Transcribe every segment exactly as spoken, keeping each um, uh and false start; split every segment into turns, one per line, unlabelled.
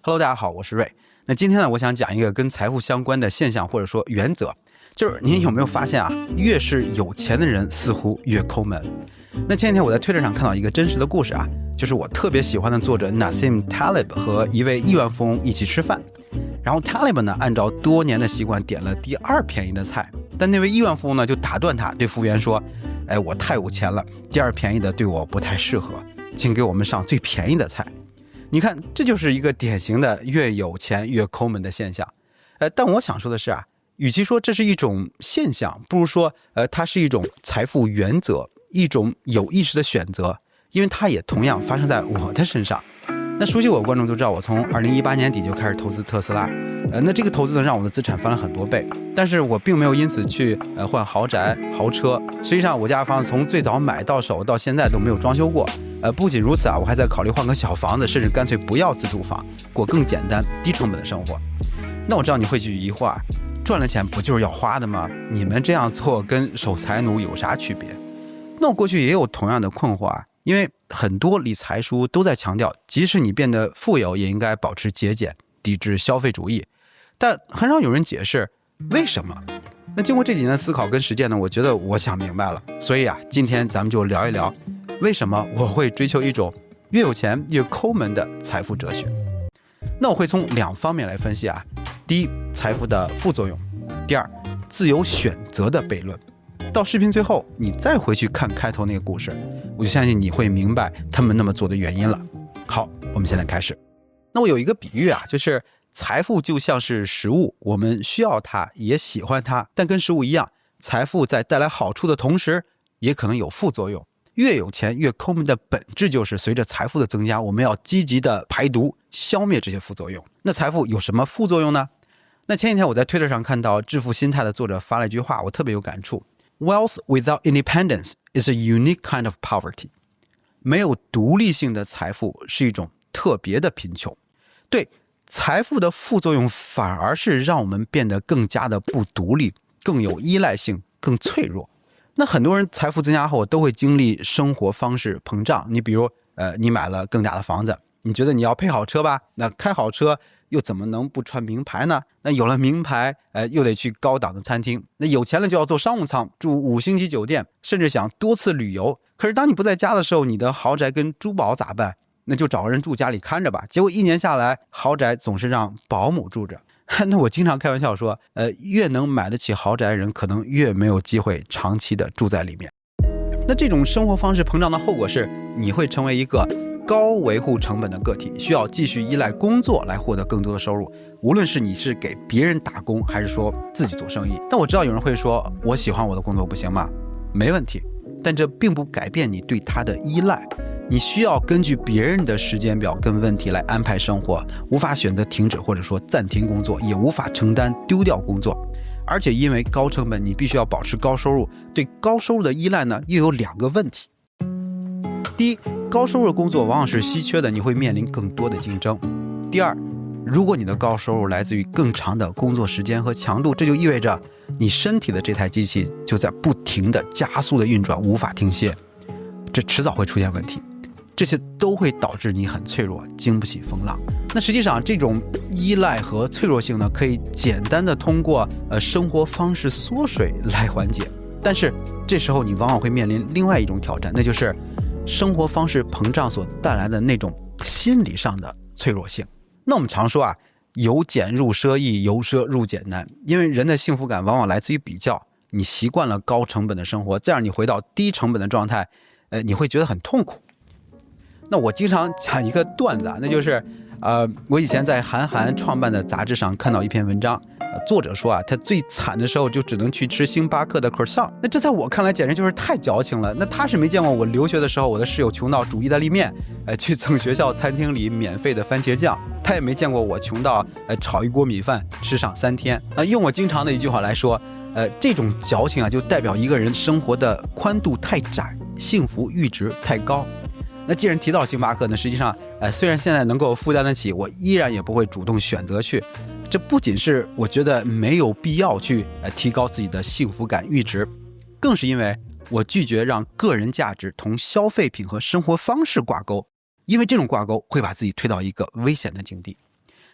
Hello， 大家好，我是瑞。那今天呢，我想讲一个跟财富相关的现象或者说原则，就是您有没有发现啊，越是有钱的人似乎越抠门。那前几天我在推特上看到一个真实的故事啊，就是我特别喜欢的作者 Nassim Taleb 和一位亿万富翁一起吃饭，然后 Taleb 呢按照多年的习惯点了第二便宜的菜，但那位亿万富翁呢就打断他，对服务员说：“哎，我太有钱了，第二便宜的对我不太适合，请给我们上最便宜的菜。”你看，这就是一个典型的越有钱越抠门的现象。呃，但我想说的是啊，与其说这是一种现象，不如说，呃，它是一种财富原则，一种有意识的选择，因为它也同样发生在我的身上。那熟悉我的观众都知道，我从二零一八年底就开始投资特斯拉，呃，那这个投资呢让我的资产翻了很多倍，但是我并没有因此去呃换豪宅、豪车。实际上，我家房子从最早买到手到现在都没有装修过。呃，不仅如此啊，我还在考虑换个小房子，甚至干脆不要自住房，过更简单、低成本的生活。那我知道你会去疑惑，赚了钱不就是要花的吗？你们这样做跟守财奴有啥区别？那我过去也有同样的困惑啊，因为很多理财书都在强调，即使你变得富有，也应该保持节俭，抵制消费主义，但很少有人解释为什么。那经过这几年的思考跟实践呢，我觉得我想明白了。所以啊，今天咱们就聊一聊，为什么我会追求一种越有钱越抠门的财富哲学。那我会从两方面来分析啊，第一，财富的副作用；第二，自由选择的悖论。到视频最后，你再回去看开头那个故事，我就相信你会明白他们那么做的原因了。好，我们现在开始。那我有一个比喻啊，就是财富就像是食物，我们需要它，也喜欢它，但跟食物一样，财富在带来好处的同时，也可能有副作用。越有钱越抠门的本质就是随着财富的增加，我们要积极的排毒，消灭这些副作用。那财富有什么副作用呢？那前几天我在推特上看到致富心态的作者发了一句话，我特别有感触。Wealth without independence is a unique kind of poverty. 没有独立性的财富是一种特别的贫穷。对，财富的副作用反而是让我们变得更加的不独立，更有依赖性，更脆弱。那很多人财富增加后都会经历生活方式膨胀。你比如，呃，你买了更大的房子，你觉得你要配好车吧？那开好车又怎么能不穿名牌呢？那有了名牌，呃，又得去高档的餐厅。那有钱了就要坐商务舱，住五星级酒店，甚至想多次旅游。可是当你不在家的时候，你的豪宅跟珠宝咋办？那就找个人住家里看着吧。结果一年下来，豪宅总是让保姆住着。那我经常开玩笑说，呃，越能买得起豪宅的人，可能越没有机会长期的住在里面。那这种生活方式膨胀的后果是，你会成为一个高维护成本的个体，需要继续依赖工作来获得更多的收入。无论是你是给别人打工，还是说自己做生意。但我知道有人会说，我喜欢我的工作不行吗？没问题，但这并不改变你对它的依赖。你需要根据别人的时间表跟问题来安排生活，无法选择停止或者说暂停工作，也无法承担丢掉工作。而且因为高成本，你必须要保持高收入，对高收入的依赖呢，又有两个问题。第一，高收入的工作往往是稀缺的，你会面临更多的竞争。第二，如果你的高收入来自于更长的工作时间和强度，这就意味着你身体的这台机器就在不停的加速的运转，无法停歇，这迟早会出现问题。这些都会导致你很脆弱，经不起风浪。那实际上这种依赖和脆弱性呢，可以简单的通过呃生活方式缩水来缓解。但是这时候你往往会面临另外一种挑战，那就是生活方式膨胀所带来的那种心理上的脆弱性。那我们常说啊，由俭入奢易，由奢入俭难，因为人的幸福感往往来自于比较。你习惯了高成本的生活，再让你回到低成本的状态，呃，你会觉得很痛苦。那我经常讲一个段子啊，那就是，呃，我以前在韩寒创办的杂志上看到一篇文章，呃、作者说啊，他最惨的时候就只能去吃星巴克的 croissant。那这在我看来简直就是太矫情了。那他是没见过我留学的时候，我的室友穷到煮意大利面，呃，去蹭学校餐厅里免费的番茄酱。他也没见过我穷到呃炒一锅米饭吃上三天。啊、呃，用我经常的一句话来说，呃，这种矫情啊，就代表一个人生活的宽度太窄，幸福阈值太高。那既然提到星巴克呢，实际上，呃，虽然现在能够负担得起，我依然也不会主动选择去。这不仅是我觉得没有必要去呃提高自己的幸福感阈值，更是因为我拒绝让个人价值同消费品和生活方式挂钩，因为这种挂钩会把自己推到一个危险的境地。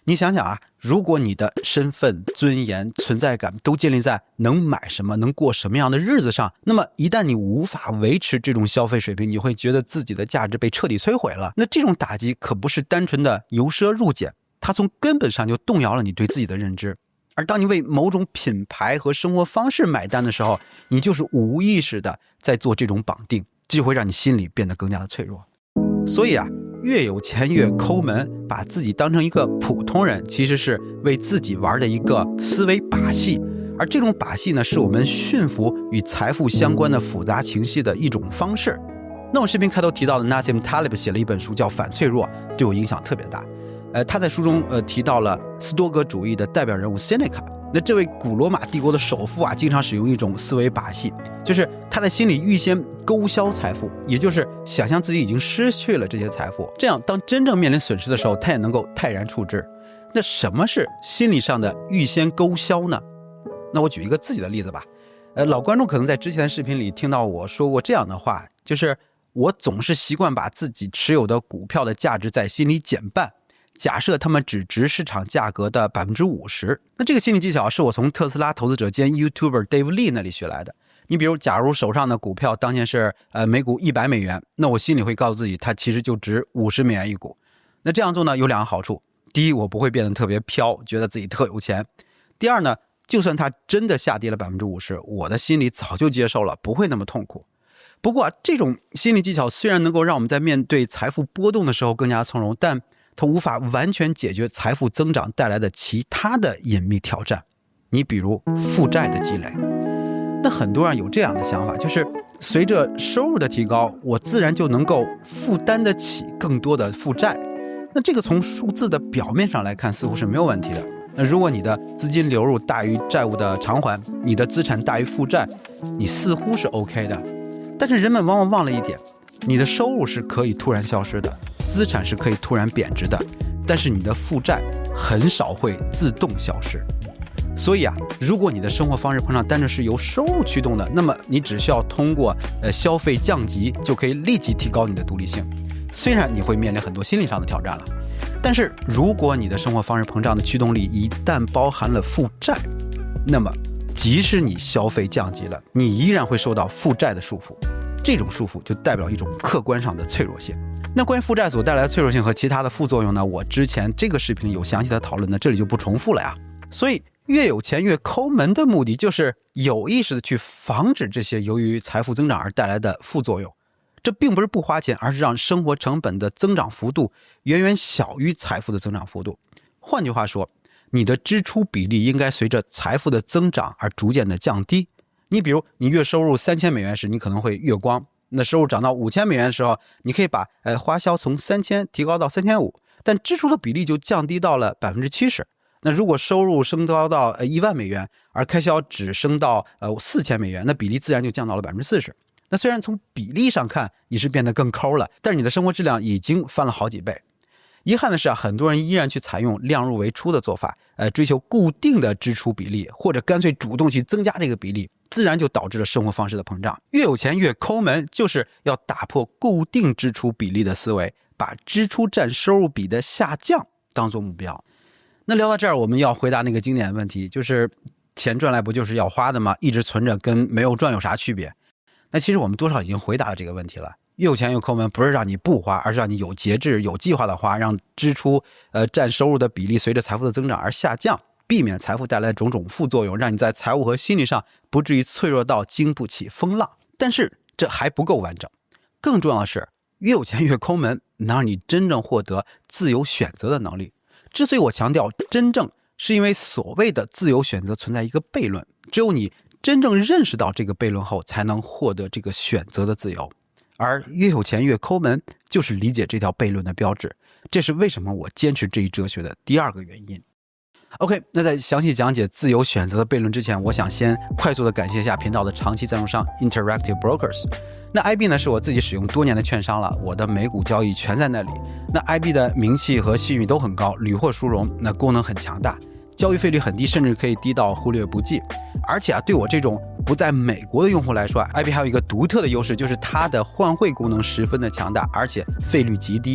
你想想啊，如果你的身份、尊严、存在感都建立在能买什么、能过什么样的日子上，那么一旦你无法维持这种消费水平，你会觉得自己的价值被彻底摧毁了。那这种打击可不是单纯的由奢入俭，它从根本上就动摇了你对自己的认知。而当你为某种品牌和生活方式买单的时候，你就是无意识的在做这种绑定，这就会让你心里变得更加的脆弱。所以啊，越有钱越抠门，把自己当成一个普通人，其实是为自己玩的一个思维把戏。而这种把戏呢，是我们驯服与财富相关的复杂情绪的一种方式。那我视频开头提到的 Nassim Taleb 写了一本书叫《反脆弱》，对我影响特别大。呃，他在书中呃提到了斯多葛主义的代表人物 Seneca。那这位古罗马帝国的首富啊，经常使用一种思维把戏，就是他在心里预先勾销财富，也就是想象自己已经失去了这些财富，这样当真正面临损失的时候，他也能够泰然处之。那什么是心理上的预先勾销呢？那我举一个自己的例子吧。呃，老观众可能在之前的视频里听到我说过这样的话，就是我总是习惯把自己持有的股票的价值在心里减半，假设他们只值市场价格的 百分之五十。 那这个心理技巧是我从特斯拉投资者兼 YouTuber Dave Lee 那里学来的。你比如假如手上的股票当前是呃每股一百美元，那我心里会告诉自己它其实就值五十美元一股。那这样做呢有两个好处，第一，我不会变得特别飘，觉得自己特有钱。第二呢，就算它真的下跌了 百分之五十， 我的心里早就接受了，不会那么痛苦。不过啊，这种心理技巧虽然能够让我们在面对财富波动的时候更加从容，但它无法完全解决财富增长带来的其他的隐秘挑战。你比如负债的积累。那很多人有这样的想法，就是随着收入的提高，我自然就能够负担得起更多的负债。那这个从数字的表面上来看似乎是没有问题的。那如果你的资金流入大于债务的偿还，你的资产大于负债，你似乎是 OK 的。但是人们往往忘了一点，你的收入是可以突然消失的，资产是可以突然贬值的，但是你的负债很少会自动消失。所以啊，如果你的生活方式膨胀单纯是由收入驱动的，那么你只需要通过呃消费降级就可以立即提高你的独立性。虽然你会面临很多心理上的挑战了，但是如果你的生活方式膨胀的驱动力一旦包含了负债，那么即使你消费降级了，你依然会受到负债的束缚。这种束缚就代表一种客观上的脆弱性。那关于负债所带来的脆弱性和其他的副作用呢，我之前这个视频里有详细的讨论，那这里就不重复了呀。所以越有钱越抠门的目的就是有意识的去防止这些由于财富增长而带来的副作用。这并不是不花钱，而是让生活成本的增长幅度远远小于财富的增长幅度。换句话说，你的支出比例应该随着财富的增长而逐渐的降低。你比如你月收入三千美元时，你可能会月光，那收入涨到五千美元的时候，你可以把呃花销从三千提高到三千五，但支出的比例就降低到了 百分之七十。那如果收入升高到呃一万美元，而开销只升到呃四千美元，那比例自然就降到了 百分之四十。那虽然从比例上看你是变得更抠了，但是你的生活质量已经翻了好几倍。遗憾的是啊，很多人依然去采用量入为出的做法，呃，追求固定的支出比例，或者干脆主动去增加这个比例，自然就导致了生活方式的膨胀。越有钱越抠门，就是要打破固定支出比例的思维，把支出占收入比的下降当作目标。那聊到这儿，我们要回答那个经典的问题，就是钱赚来不就是要花的吗？一直存着跟没有赚有啥区别？那其实我们多少已经回答了这个问题了。越有钱越抠门，不是让你不花，而是让你有节制、有计划的花，让支出呃占收入的比例随着财富的增长而下降，避免财富带来的种种副作用，让你在财务和心理上不至于脆弱到经不起风浪。但是这还不够完整，更重要的是，越有钱越抠门，能让你真正获得自由选择的能力。之所以我强调真正，是因为所谓的自由选择存在一个悖论，只有你真正认识到这个悖论后，才能获得这个选择的自由。而越有钱越抠门，就是理解这条悖论的标志。这是为什么我坚持这一哲学的第二个原因。OK， 那在详细讲解自由选择的悖论之前，我想先快速的感谢一下频道的长期赞助商 Interactive Brokers。那 I B 呢是我自己使用多年的券商了，我的美股交易全在那里。那 I B 的名气和信誉都很高，屡获殊荣，那功能很强大，交易费率很低，甚至可以低到忽略不计。而且啊，对我这种不在美国的用户来说 ，I B 还有一个独特的优势，就是它的换汇功能十分的强大，而且费率极低。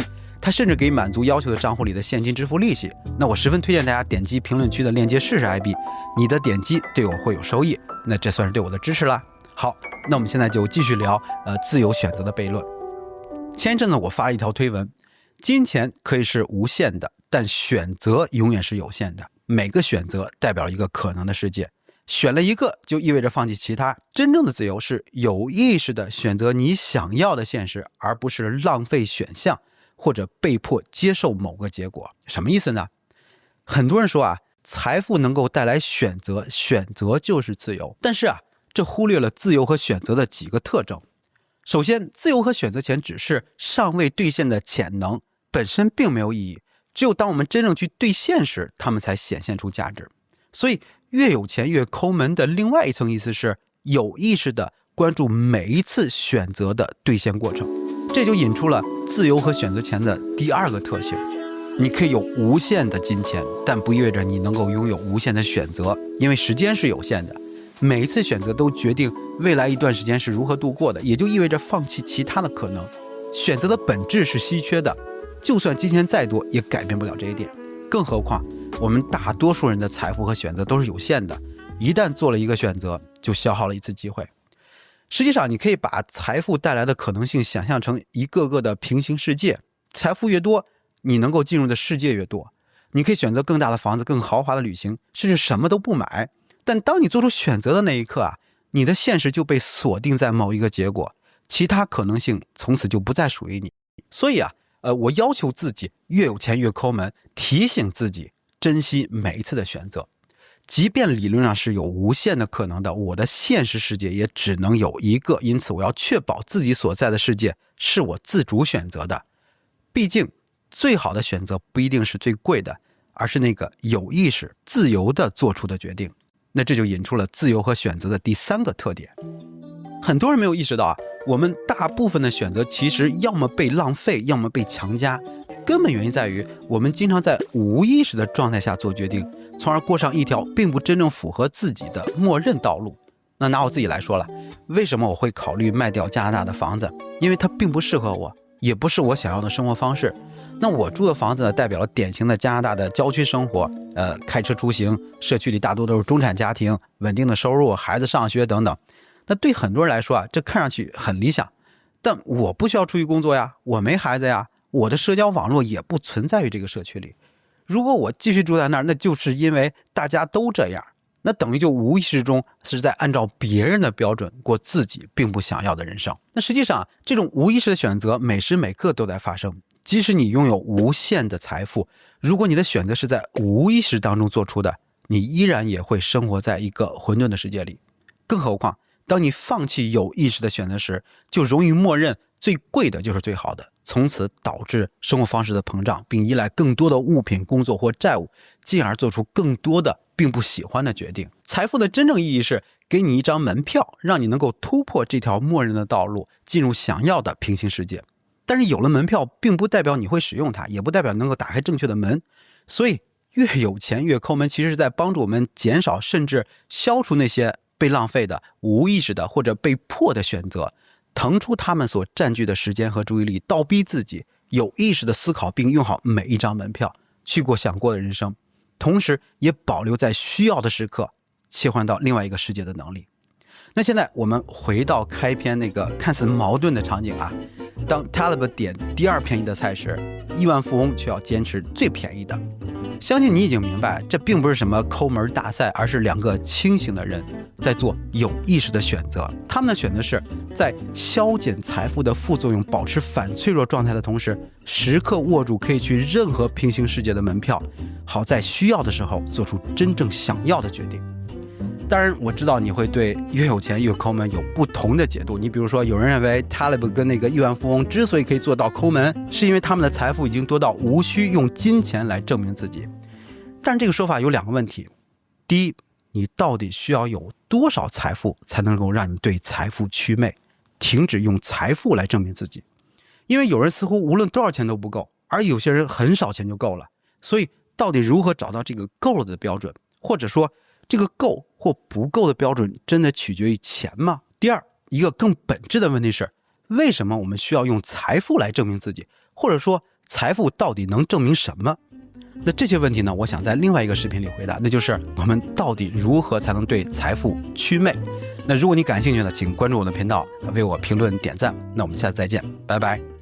它甚至可以满足要求的账户里的现金支付利息。那我十分推荐大家点击评论区的链接试试 I B， 你的点击对我会有收益，那这算是对我的支持啦。好，那我们现在就继续聊呃自由选择的悖论。前一阵子我发了一条推文，金钱可以是无限的，但选择永远是有限的。每个选择代表了一个可能的世界，选了一个就意味着放弃其他。真正的自由是有意识的选择你想要的现实，而不是浪费选项或者被迫接受某个结果。什么意思呢？很多人说啊，财富能够带来选择，选择就是自由。但是啊，这忽略了自由和选择的几个特征。首先，自由和选择权只是尚未兑现的潜能，本身并没有意义。只有当我们真正去兑现时，它们才显现出价值。所以越有钱越抠门的另外一层意思是有意识的关注每一次选择的兑现过程。这就引出了自由和选择权的第二个特性。你可以有无限的金钱，但不意味着你能够拥有无限的选择，因为时间是有限的。每一次选择都决定未来一段时间是如何度过的，也就意味着放弃其他的可能。选择的本质是稀缺的，就算金钱再多也改变不了这一点。更何况我们大多数人的财富和选择都是有限的，一旦做了一个选择就消耗了一次机会。实际上你可以把财富带来的可能性想象成一个个的平行世界，财富越多，你能够进入的世界越多。你可以选择更大的房子，更豪华的旅行，甚至什么都不买。但当你做出选择的那一刻啊，你的现实就被锁定在某一个结果，其他可能性从此就不再属于你。所以啊，呃，我要求自己越有钱越抠门，提醒自己珍惜每一次的选择。即便理论上是有无限的可能的，我的现实世界也只能有一个，因此我要确保自己所在的世界是我自主选择的。毕竟最好的选择不一定是最贵的，而是那个有意识自由地做出的决定。那这就引出了自由和选择的第三个特点。很多人没有意识到啊，我们大部分的选择其实要么被浪费，要么被强加。根本原因在于我们经常在无意识的状态下做决定，从而过上一条并不真正符合自己的默认道路。那拿我自己来说了，为什么我会考虑卖掉加拿大的房子？因为它并不适合我，也不是我想要的生活方式。那我住的房子呢，代表了典型的加拿大的郊区生活，呃，开车出行，社区里大多都是中产家庭，稳定的收入，孩子上学等等。那对很多人来说啊，这看上去很理想，但我不需要出去工作呀，我没孩子呀，我的社交网络也不存在于这个社区里。如果我继续住在那儿，那就是因为大家都这样，那等于就无意识中是在按照别人的标准过自己并不想要的人生。那实际上这种无意识的选择每时每刻都在发生。即使你拥有无限的财富，如果你的选择是在无意识当中做出的，你依然也会生活在一个混沌的世界里。更何况当你放弃有意识的选择时，就容易默认最贵的就是最好的，从此导致生活方式的膨胀，并依赖更多的物品、工作或债务，进而做出更多的并不喜欢的决定。财富的真正意义是给你一张门票，让你能够突破这条默认的道路，进入想要的平行世界。但是有了门票并不代表你会使用它，也不代表能够打开正确的门。所以越有钱越抠门，其实是在帮助我们减少甚至消除那些被浪费的、无意识的或者被迫的选择，腾出他们所占据的时间和注意力，倒逼自己有意识的思考并用好每一张门票，去过想过的人生，同时也保留在需要的时刻切换到另外一个世界的能力。那现在我们回到开篇那个看似矛盾的场景啊，当 Taleb 点第二便宜的菜时，亿万富翁却要坚持最便宜的。相信你已经明白，这并不是什么抠门大赛，而是两个清醒的人在做有意识的选择。他们的选择是在消减财富的副作用，保持反脆弱状态的同时，时刻握住可以去任何平行世界的门票，好在需要的时候做出真正想要的决定。当然我知道你会对越有钱越抠门有不同的解读，你比如说有人认为 Taleb 跟那个亿万富翁之所以可以做到抠门，是因为他们的财富已经多到无需用金钱来证明自己。但这个说法有两个问题。第一，你到底需要有多少财富才能够让你对财富祛魅，停止用财富来证明自己？因为有人似乎无论多少钱都不够，而有些人很少钱就够了。所以到底如何找到这个够了的标准，或者说这个够或不够的标准真的取决于钱吗？第二，一个更本质的问题是，为什么我们需要用财富来证明自己？或者说财富到底能证明什么？那这些问题呢，我想在另外一个视频里回答，那就是我们到底如何才能对财富祛魅。那如果你感兴趣呢，请关注我的频道，为我评论点赞。那我们下次再见，拜拜。